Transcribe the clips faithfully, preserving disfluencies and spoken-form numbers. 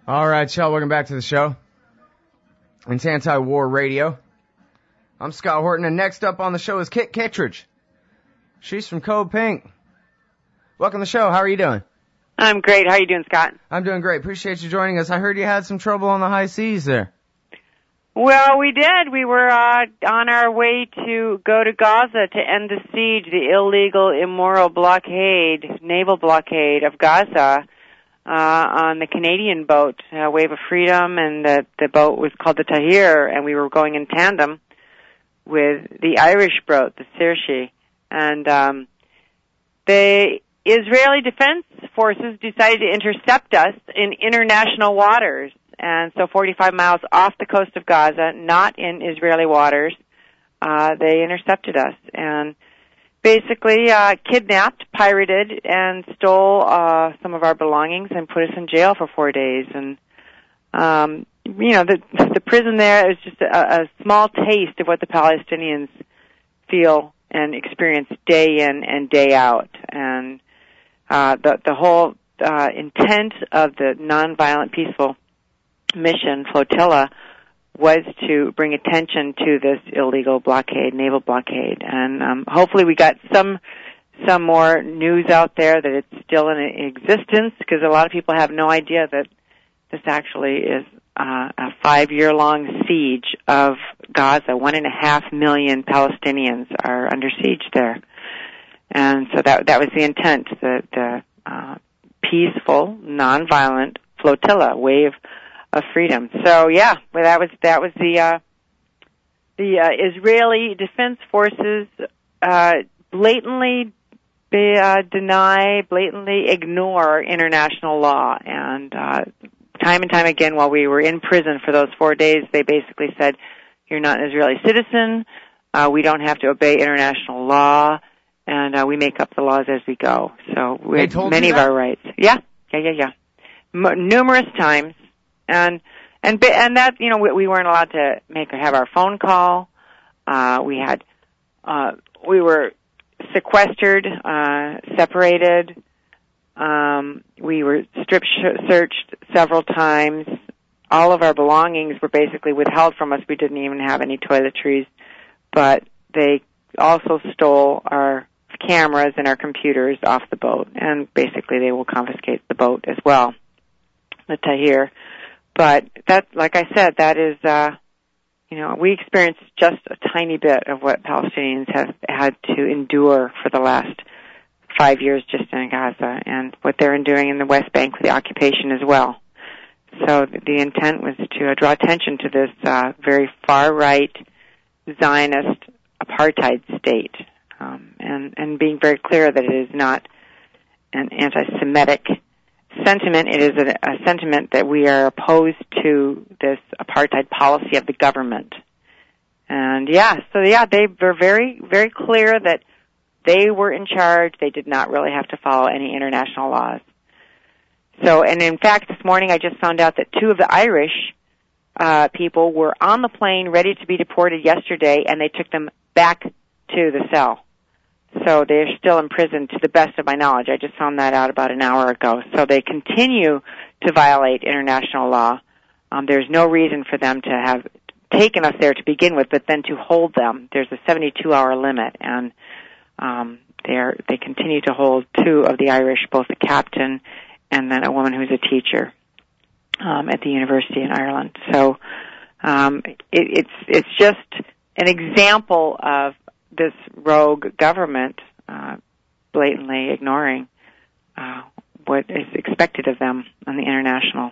All right, y'all, welcome back to the show. It's Anti-War Radio. I'm Scott Horton, and next up on the show is Kit Kittredge. She's from Code Pink. Welcome to the show. How are you doing? I'm great. How are you doing, Scott? I'm doing great. Appreciate you joining us. I heard you had some trouble on the high seas there. Well, we did. We were uh, on our way to go to Gaza to end the siege, the illegal, immoral blockade, naval blockade of Gaza. Uh, on the Canadian boat, uh, Wave of Freedom, and the, the boat was called the Tahir, and we were going in tandem with the Irish boat, the Saoirse. And um, the Israeli Defense Forces decided to intercept us in international waters, and so forty-five miles off the coast of Gaza, not in Israeli waters, uh, they intercepted us. And basically uh kidnapped, pirated, and stole uh some of our belongings and put us in jail for four days. And um you know, the the prison there is just a, a small taste of what the Palestinians feel and experience day in and day out. And uh the the whole uh intent of the nonviolent peaceful mission flotilla was to bring attention to this illegal blockade, naval blockade. And um, hopefully we got some some more news out there that it's still in existence, because a lot of people have no idea that this actually is uh, a five-year-long siege of Gaza. One and a half million Palestinians are under siege there. And so that that was the intent, the, the uh, peaceful, nonviolent flotilla, wave of freedom. So yeah, well, that was that was the uh, the uh, Israeli Defense Forces uh, blatantly be, uh, deny, blatantly ignore international law, and uh, time and time again, while we were in prison for those four days, they basically said, "You're not an Israeli citizen. Uh, we don't have to obey international law, and uh, we make up the laws as we go." So we had many of our rights. Yeah, yeah, yeah, yeah, M- numerous times. And and and that, you know, we, we weren't allowed to make or have our phone call. Uh, we had uh, we were sequestered, uh, separated. Um, we were strip sh- searched several times. All of our belongings were basically withheld from us. We didn't even have any toiletries, but they also stole our cameras and our computers off the boat, and basically they will confiscate the boat as well, the Tahir. But that, like I said, that is, uh, you know, we experienced just a tiny bit of what Palestinians have had to endure for the last five years just in Gaza, and what they're enduring in the West Bank with the occupation as well. So the intent was to uh, draw attention to this uh, very far-right Zionist apartheid state, um, and, and being very clear that it is not an anti-Semitic sentiment. It is a, a sentiment that we are opposed to this apartheid policy of the government. And yeah, so yeah, they were very, very clear that they were in charge. They did not really have to follow any international laws. So, and in fact, this morning I just found out that two of the Irish uh, people were on the plane ready to be deported yesterday, and they took them back to the cell. So they're still in prison, to the best of my knowledge. I just found that out about an hour ago. So they continue to violate international law. Um, there's no reason for them to have taken us there to begin with, but then to hold them. There's a seventy-two hour limit, and um, they're, they continue to hold two of the Irish, both a captain and then a woman who's a teacher um, at the university in Ireland. So um, it, it's it's just an example of this rogue government uh, blatantly ignoring uh, what is expected of them on the international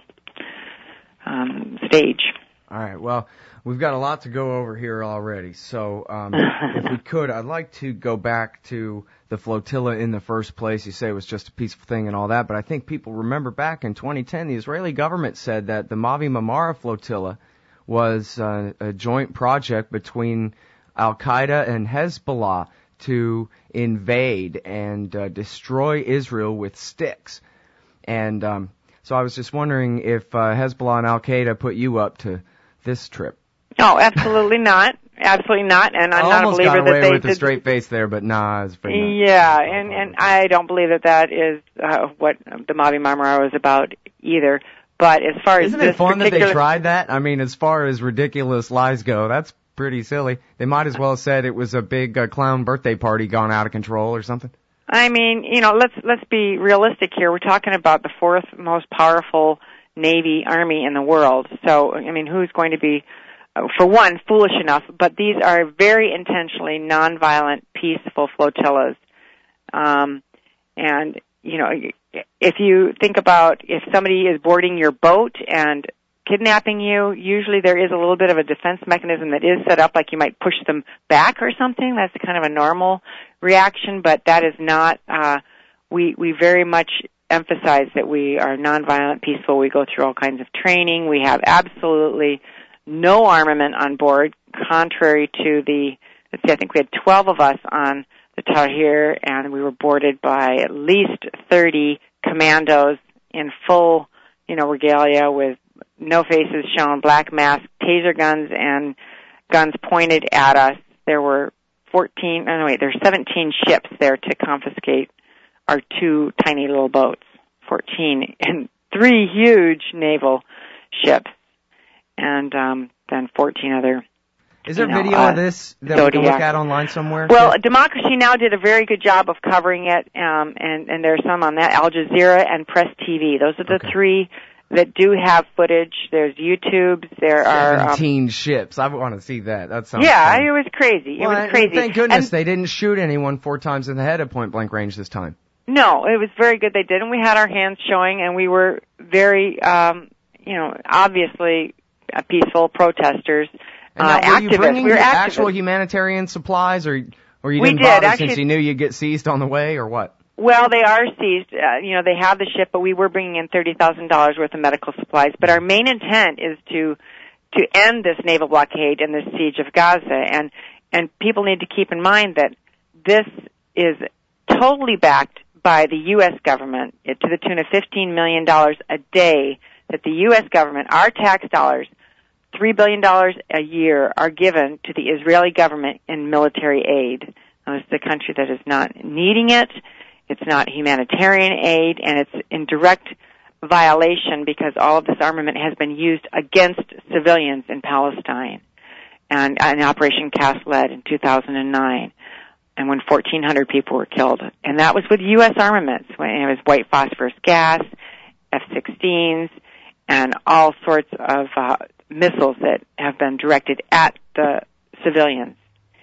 um, stage. All right, well, we've got a lot to go over here already, so um, if we could, I'd like to go back to the flotilla in the first place. You say it was just a peaceful thing and all that, but I think people remember back in twenty ten, the Israeli government said that the Mavi Marmara flotilla was uh, a joint project between Al-Qaeda and Hezbollah to invade and uh, destroy Israel with sticks. And um, so I was just wondering if uh, Hezbollah and Al-Qaeda put you up to this trip. No, absolutely not. Absolutely not. And I'm I not a believer got away that they with did. A straight face there, but nah, I was afraid not. Yeah, and and I don't believe that that is uh, what the Mavi Marmara was about either. But as far as Isn't this it fun particular... that they tried that? I mean, as far as ridiculous lies go, that's pretty silly. They might as well have said it was a big uh, clown birthday party gone out of control or something. I mean, you know, let's let's be realistic here. We're talking about the fourth most powerful Navy, Army in the world. So, I mean, who's going to be, uh, for one, foolish enough? But these are very intentionally nonviolent, peaceful flotillas. Um, and, you know, if you think about if somebody is boarding your boat and kidnapping you, usually there is a little bit of a defense mechanism that is set up, like you might push them back or something. That's kind of a normal reaction, but that is not, uh, we, we very much emphasize that we are nonviolent, peaceful. We go through all kinds of training. We have absolutely no armament on board, contrary to the, let's see, I think we had twelve of us on the Tahir, and we were boarded by at least thirty commandos in full, you know, regalia with no faces shown, black masks, taser guns, and guns pointed at us. There were fourteen, no, wait, there were seventeen ships there to confiscate our two tiny little boats, fourteen, and three huge naval ships, and um, then fourteen other. Is there you know, video uh, of this that Zodiac. we can look at online somewhere? Well, Democracy Now! Did a very good job of covering it, um, and, and there's some on that, Al Jazeera and Press T V. Those are the okay. three that do have footage. There's YouTube. There are seventeen um, ships. I want to see that. That sounds yeah, fun. it was crazy. Well, it was crazy. Thank goodness and, they didn't shoot anyone four times in the head at point blank range this time. No, it was very good they did, and we had our hands showing, and we were very, um, you know, obviously uh, peaceful protesters. And uh, now, were activists. you bringing we were actual activists. humanitarian supplies, or or you We didn't did, bother actually, since you knew you'd get seized on the way, or what? Well, they are seized. Uh, you know, they have the ship, but we were bringing in thirty thousand dollars worth of medical supplies. But our main intent is to to end this naval blockade and this siege of Gaza. And and people need to keep in mind that this is totally backed by the U S government to the tune of fifteen million dollars a day that the U S government, our tax dollars, three billion dollars a year, are given to the Israeli government in military aid. Now, this is a country that is not needing it. It's not humanitarian aid, and it's in direct violation because all of this armament has been used against civilians in Palestine. And in Operation Cast Lead in two thousand nine, and when fourteen hundred people were killed. And that was with U S armaments. When it was white phosphorus gas, F sixteens, and all sorts of uh, missiles that have been directed at the civilians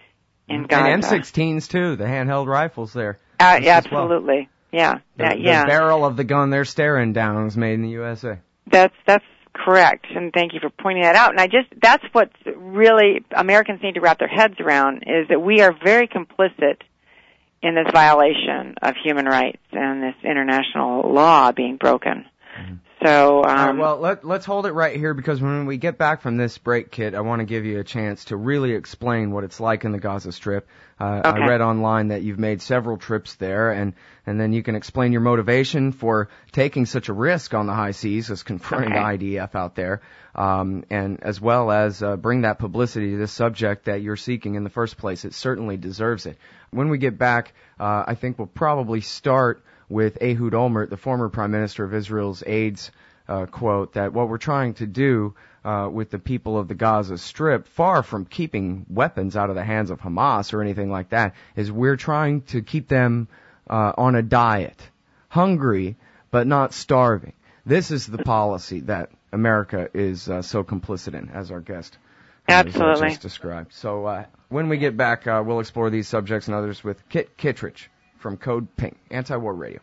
in Gaza. And M sixteens, too, the handheld rifles there. Uh, yeah, absolutely. Well. Yeah. The, yeah, yeah. The barrel of the gun they're staring down was made in the U S A. That's, that's correct, and thank you for pointing that out. And I just, that's what really Americans need to wrap their heads around, is that we are very complicit in this violation of human rights and this international law being broken. Mm-hmm. So, um, All right, well, let, let's hold it right here, because when we get back from this break, Kit, I want to give you a chance to really explain what it's like in the Gaza Strip. Uh, okay. I read online that you've made several trips there, and, and then you can explain your motivation for taking such a risk on the high seas as confronting okay. the I D F out there, um, and as well as uh, bring that publicity to this subject that you're seeking in the first place. It certainly deserves it. When we get back, uh, I think we'll probably start with Ehud Olmert, the former Prime Minister of Israel's aides, uh, quote, that what we're trying to do uh, with the people of the Gaza Strip, far from keeping weapons out of the hands of Hamas or anything like that, is we're trying to keep them uh, on a diet, hungry but not starving. This is the policy that America is uh, so complicit in, as our guest has Absolutely. just described. So uh, when we get back, uh, we'll explore these subjects and others with Kit Kittredge from Code Pink, Anti-War Radio.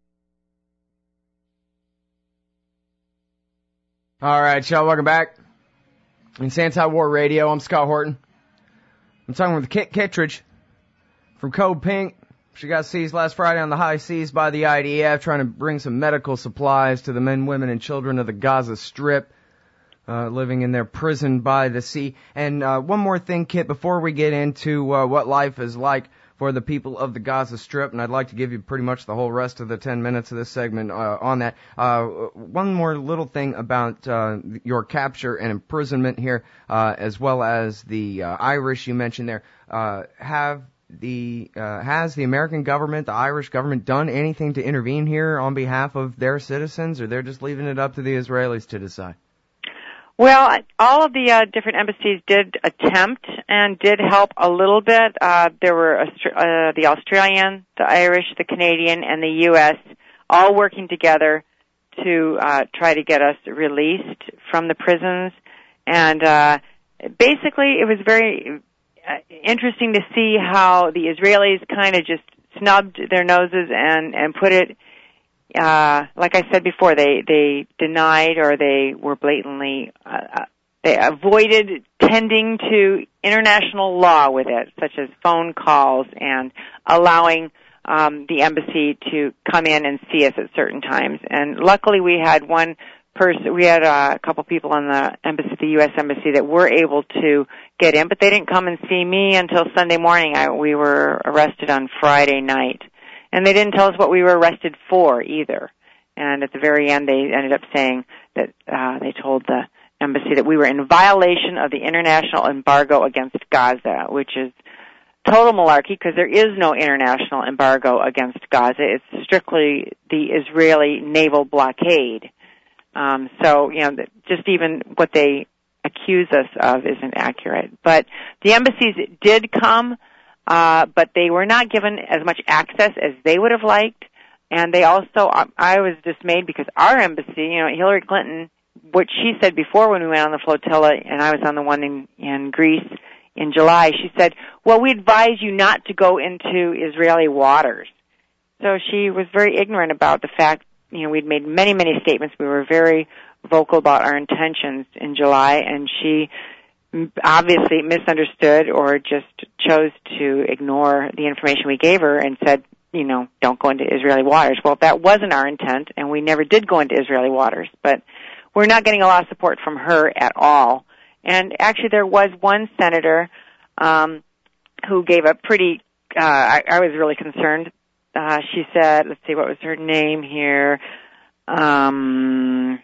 All right, y'all, welcome back. It's Anti-War Radio. I'm Scott Horton. I'm talking with Kit Kittredge from Code Pink. She got seized last Friday on the high seas by the I D F, trying to bring some medical supplies to the men, women, and children of the Gaza Strip, uh, living in their prison by the sea. And uh, one more thing, Kit, before we get into uh, what life is like for the people of the Gaza Strip, and I'd like to give you pretty much the whole rest of the ten minutes of this segment uh, on that. Uh, one more little thing about uh, your capture and imprisonment here, uh, as well as the uh, Irish you mentioned there. Uh, have the uh, has the American government, the Irish government, done anything to intervene here on behalf of their citizens, or they're just leaving it up to the Israelis to decide? Well, all of the uh, different embassies did attempt and did help a little bit. Uh, there were uh, the Australian, the Irish, the Canadian, and the U S all working together to uh, try to get us released from the prisons. And uh, basically, it was very uh, interesting to see how the Israelis kind of just snubbed their noses and, and put it Uh, like I said before, they, they denied or they were blatantly, uh, they avoided tending to international law with it, such as phone calls and allowing, um, the embassy to come in and see us at certain times. And luckily we had one person, we had uh, a couple people on the embassy, the U S embassy that were able to get in, but they didn't come and see me until Sunday morning. I, we were arrested on Friday night. And they didn't tell us what we were arrested for either. And at the very end, they ended up saying that uh, they told the embassy that we were in violation of the international embargo against Gaza, which is total malarkey because there is no international embargo against Gaza. It's strictly the Israeli naval blockade. Um, so, you know, just even what they accuse us of isn't accurate. But the embassies did come. Uh, but they were not given as much access as they would have liked. And they also, I was dismayed because our embassy, you know, Hillary Clinton, what she said before when we went on the flotilla, and I was on the one in, in Greece in July, she said, well, we advise you not to go into Israeli waters. So she was very ignorant about the fact, you know, we'd made many, many statements. We were very vocal about our intentions in July, and she obviously misunderstood or just chose to ignore the information we gave her and said, you know, don't go into Israeli waters. Well, that wasn't our intent, and we never did go into Israeli waters. But we're not getting a lot of support from her at all. And actually, there was one senator um, who gave a pretty, uh, I, I was really concerned. Uh, she said, let's see, what was her name here? Um,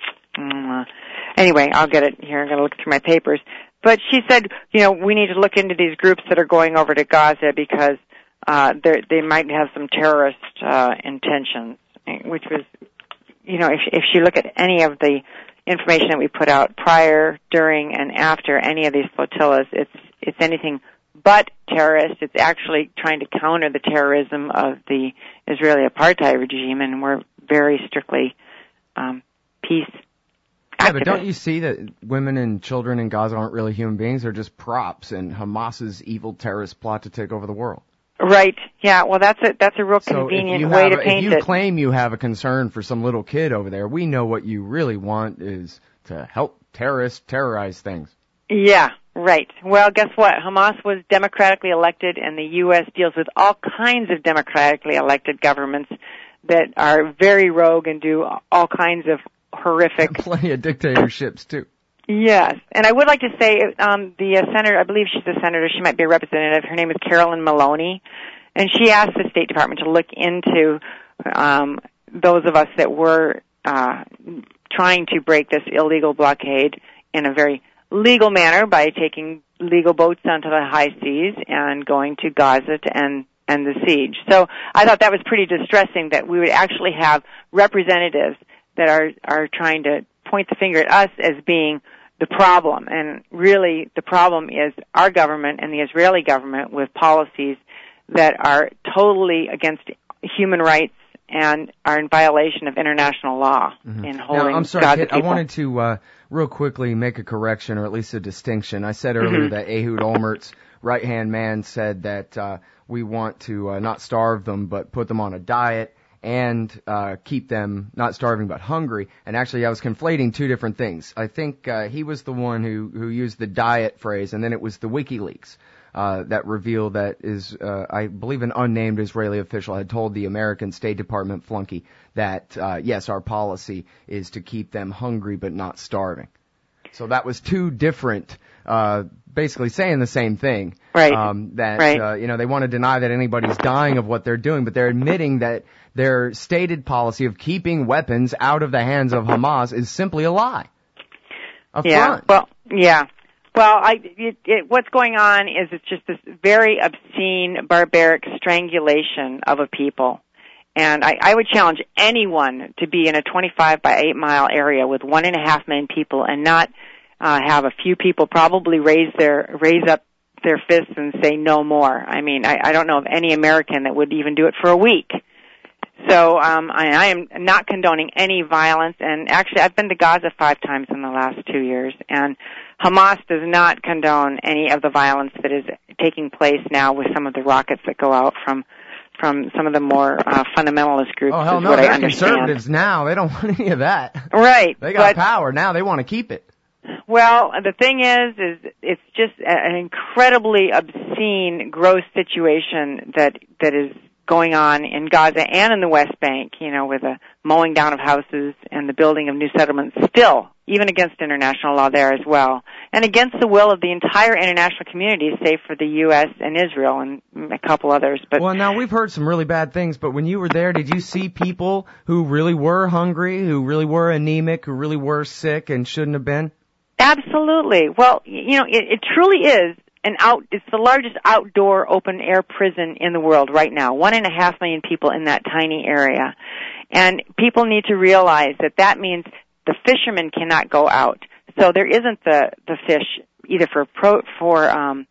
anyway, I'll get it here. I'm going to look through my papers. But she said, you know, we need to look into these groups that are going over to Gaza because uh, they might have some terrorist uh, intentions, which was, you know, if, if you look at any of the information that we put out prior, during, and after any of these flotillas, it's it's anything but terrorist. It's actually trying to counter the terrorism of the Israeli apartheid regime, and we're very strictly um, peace. Yeah, but don't you see that women and children in Gaza aren't really human beings? They're just props in Hamas's evil terrorist plot to take over the world. Right. Yeah. Well, that's a that's a real so convenient way to a, paint it. If you it. claim you have a concern for some little kid over there, we know what you really want is to help terrorists terrorize things. Yeah. Right. Well, guess what? Hamas was democratically elected, and the U S deals with all kinds of democratically elected governments that are very rogue and do all kinds of horrific. Plenty of dictatorships too. Yes, and I would like to say um, the uh, senator, I believe she's a senator, she might be a representative, her name is Carolyn Maloney, and she asked the State Department to look into um, those of us that were uh, trying to break this illegal blockade in a very legal manner by taking legal boats onto the high seas and going to Gaza to end, end the siege. So I thought that was pretty distressing that we would actually have representatives that are, are trying to point the finger at us as being the problem. And really, the problem is our government and the Israeli government with policies that are totally against human rights and are in violation of international law mm-hmm. in holding now, I'm sorry, Gaza Kit, people. I wanted to uh, real quickly make a correction, or at least a distinction. I said earlier mm-hmm. that Ehud Olmert's right-hand man said that uh, we want to uh, not starve them, but put them on a diet and uh keep them not starving but hungry. And actually I was conflating two different things. I think uh, he was the one who who used the diet phrase, and then it was the WikiLeaks uh that revealed that is uh I believe an unnamed Israeli official had told the American State Department flunky that uh yes, our policy is to keep them hungry but not starving. So that was two different, uh, basically saying the same thing. Right. Um, that, right. uh, you know, they want to deny that anybody's dying of what they're doing, but they're admitting that their stated policy of keeping weapons out of the hands of Hamas is simply a lie. A yeah. front. Well, yeah. Well, I, it, it, what's going on is it's just this very obscene, barbaric strangulation of a people. And I, I would challenge anyone to be in a twenty-five by eight mile area with one and a half million people and not uh, have a few people probably raise their raise up their fists and say no more. I mean, I, I don't know of any American that would even do it for a week. So um, I, I am not condoning any violence. And actually, I've been to Gaza five times in the last two years, and Hamas does not condone any of the violence that is taking place now with some of the rockets that go out from from some of the more uh, fundamentalist groups. Oh, hell is no, what they're I understand. Conservatives now. They don't want any of that. Right. They got but, power now. They want to keep it. Well, the thing is, is it's just an incredibly obscene, gross situation that that is going on in Gaza and in the West Bank, you know, with the mowing down of houses and the building of new settlements still, even against international law there as well, and against the will of the entire international community, save for the U S and Israel and a couple others. But well, now we've heard some really bad things, but when you were there, did you see people who really were hungry, who really were anemic, who really were sick and shouldn't have been? Absolutely. Well, you know, it, it truly is an out, it's the largest outdoor open air prison in the world right now. One and a half million people in that tiny area. And people need to realize that that means the fishermen cannot go out. So there isn't the, the fish either for pro, for, um,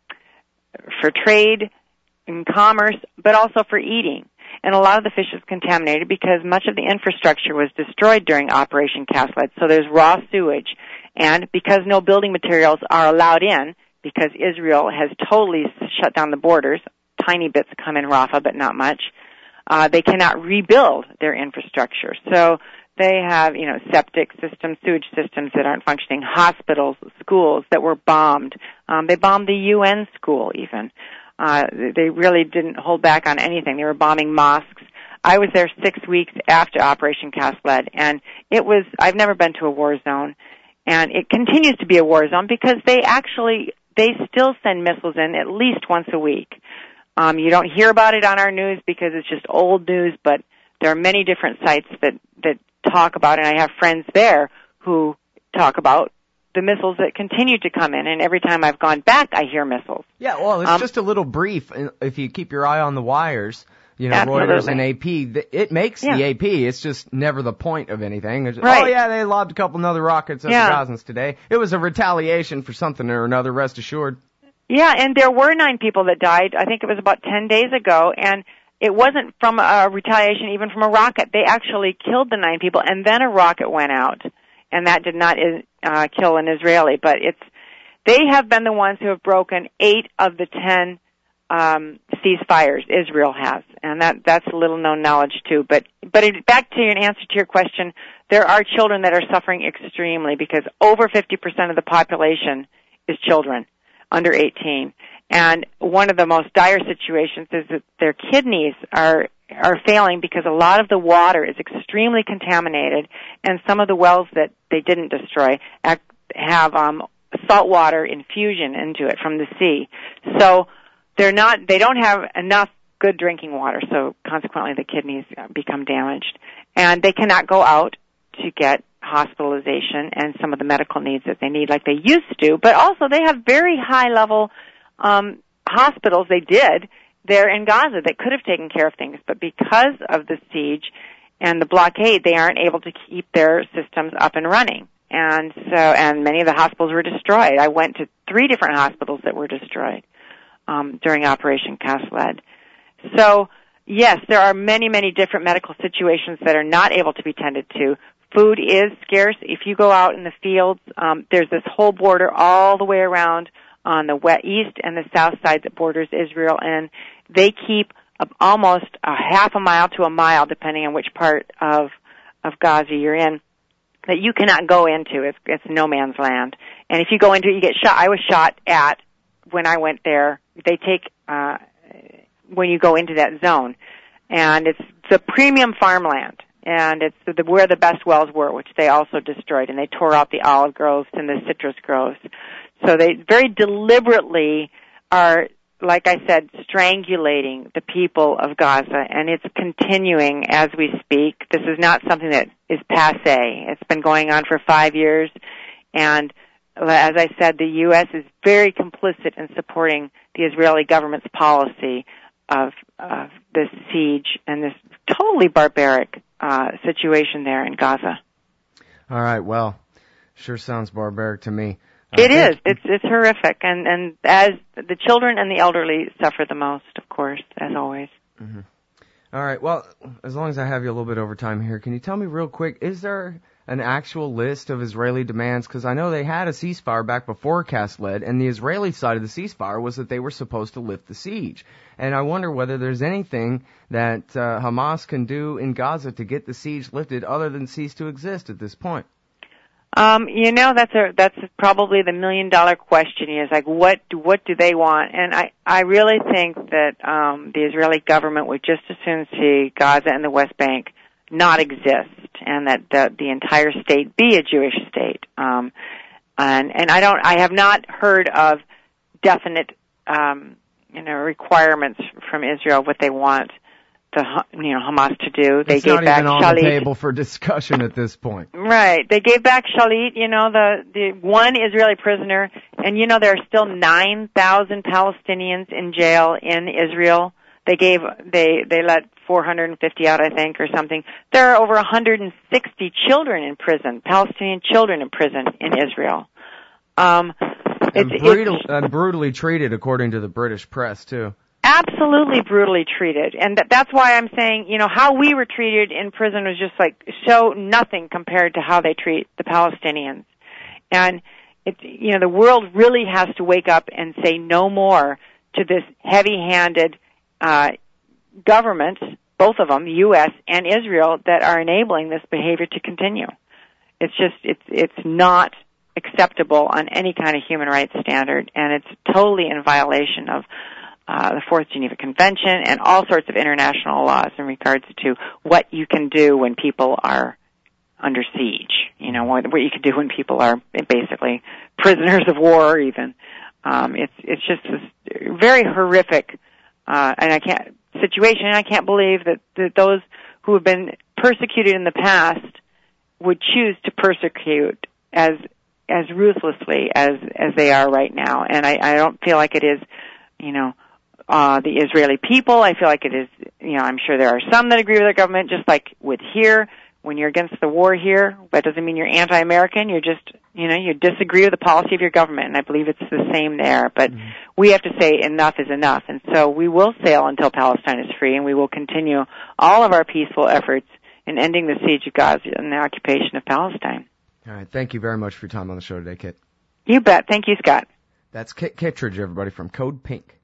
for trade and commerce, but also for eating. And a lot of the fish is contaminated because much of the infrastructure was destroyed during Operation Cast Lead. So there's raw sewage. And because no building materials are allowed in, because Israel has totally shut down the borders, tiny bits come in Rafah, but not much, uh, they cannot rebuild their infrastructure. So they have, you know, septic systems, sewage systems that aren't functioning, hospitals, schools that were bombed. Um, they bombed the U N school even. Uh, they really didn't hold back on anything. They were bombing mosques. I was there six weeks after Operation Cast Lead, and it was, I've never been to a war zone. And it continues to be a war zone because they actually, they still send missiles in at least once a week. Um, you don't hear about it on our news because it's just old news, but there are many different sites that, that talk about it, and I have friends there who talk about the missiles that continue to come in, and every time I've gone back, I hear missiles. Yeah, well, it's um, just a little brief. If you keep your eye on the wires, you know, absolutely. Reuters and A P, it makes yeah. the A P. It's just never the point of anything. It's, right. Oh, yeah, they lobbed a couple another rockets at yeah. the Gazans today. It was a retaliation for something or another, rest assured. Yeah, and there were nine people that died. I think it was about ten days ago, and it wasn't from a retaliation, even from a rocket. They actually killed the nine people, and then a rocket went out, and that did not uh, kill an Israeli. But it's they have been the ones who have broken eight of the ten um, ceasefires Israel has, and that that's a little known knowledge too. But but it, back to an answer to your question, there are children that are suffering extremely because over fifty percent of the population is children under eighteen. And one of the most dire situations is that their kidneys are are failing because a lot of the water is extremely contaminated, and some of the wells that they didn't destroy have um, salt water infusion into it from the sea. So they're not they don't have enough good drinking water, so consequently the kidneys become damaged, and they cannot go out to get hospitalization and some of the medical needs that they need like they used to. But also they have very high level um hospitals, they did there in Gaza that could have taken care of things, but because of the siege and the blockade, they aren't able to keep their systems up and running. And so, and many of the hospitals were destroyed. I went to three different hospitals that were destroyed um during Operation Cast Lead. So yes, there are many, many different medical situations that are not able to be tended to. Food is scarce. If you go out in the fields, um, there's this whole border all the way around on the west, east and the south side that borders Israel, and they keep a, almost a half a mile to a mile, depending on which part of of Gaza you're in, that you cannot go into. It's, it's no man's land. And if you go into it, you get shot. I was shot at when I went there. They take uh, when you go into that zone, and it's the premium farmland. And it's the, where the best wells were, which they also destroyed, and they tore out the olive groves and the citrus groves. So they very deliberately are, like I said, strangulating the people of Gaza, and it's continuing as we speak. This is not something that is passé. It's been going on for five years, and as I said, the U S is very complicit in supporting the Israeli government's policy of, of this siege and this totally barbaric uh, situation there in Gaza. All right, well, sure sounds barbaric to me. Uh, it is. It's it's horrific, and and as the children and the elderly suffer the most, of course, as always. Mm-hmm. All right. Well, as long as I have you a little bit over time here, can you tell me real quick, is there an actual list of Israeli demands? Because I know they had a ceasefire back before Kass led, and the Israeli side of the ceasefire was that they were supposed to lift the siege. And I wonder whether there's anything that uh, Hamas can do in Gaza to get the siege lifted other than cease to exist at this point. Um, you know, that's a, that's probably the million dollar question is like, what, what do they want? And I, I really think that, um, the Israeli government would just as soon see Gaza and the West Bank not exist and that the, the entire state be a Jewish state. Um, and, and I don't, I have not heard of definite, um, you know, requirements from Israel, what they want the, you know, Hamas to do. They it's gave not back even on Shalit. The table for discussion at this point. Right. They gave back Shalit, you know, the, the one Israeli prisoner, and you know there are still nine thousand Palestinians in jail in Israel. They gave, they, they let four hundred fifty out, I think, or something. There are over one hundred sixty children in prison, Palestinian children in prison in Israel. Um, and, it's, brutal, it's, and brutally treated, according to the British press, too. Absolutely brutally treated. And th- that's why I'm saying, you know, how we were treated in prison was just like so nothing compared to how they treat the Palestinians. And it's, you know, the world really has to wake up and say no more to this heavy-handed, uh, government, both of them, the U S and Israel, that are enabling this behavior to continue. It's just, it's, it's not acceptable on any kind of human rights standard, and it's totally in violation of Uh, the Fourth Geneva Convention and all sorts of international laws in regards to what you can do when people are under siege. You know, what, what you can do when people are basically prisoners of war even. Um, it's, it's just this very horrific, uh, and I can't, situation, and I can't believe that, that those who have been persecuted in the past would choose to persecute as, as ruthlessly as, as they are right now. And I, I don't feel like it is, you know, Uh, the Israeli people. I feel like it is, you know, I'm sure there are some that agree with their government, just like with here, when you're against the war here, that doesn't mean you're anti-American, you're just, you know, you disagree with the policy of your government, and I believe it's the same there. But mm-hmm. we have to say enough is enough, and so we will sail until Palestine is free, and we will continue all of our peaceful efforts in ending the siege of Gaza and the occupation of Palestine. All right, thank you very much for your time on the show today, Kit. You bet. Thank you, Scott. That's Kit Kittredge, everybody, from Code Pink.